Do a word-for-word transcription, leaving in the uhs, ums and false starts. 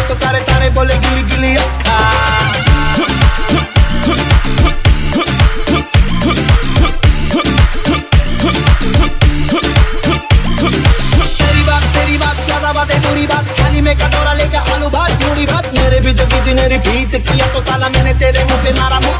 तो सारे तारे बोले गिली गिली अक्खा। तेरी बात तेरी बात ज्यादा बातें बुरी बात, थाली में कटोरा लेकर आलू भात पूरी भात, मेरे भी जो किसी ने रिपीट किया तो साला मैंने तेरे मुंह पे मारा मुंह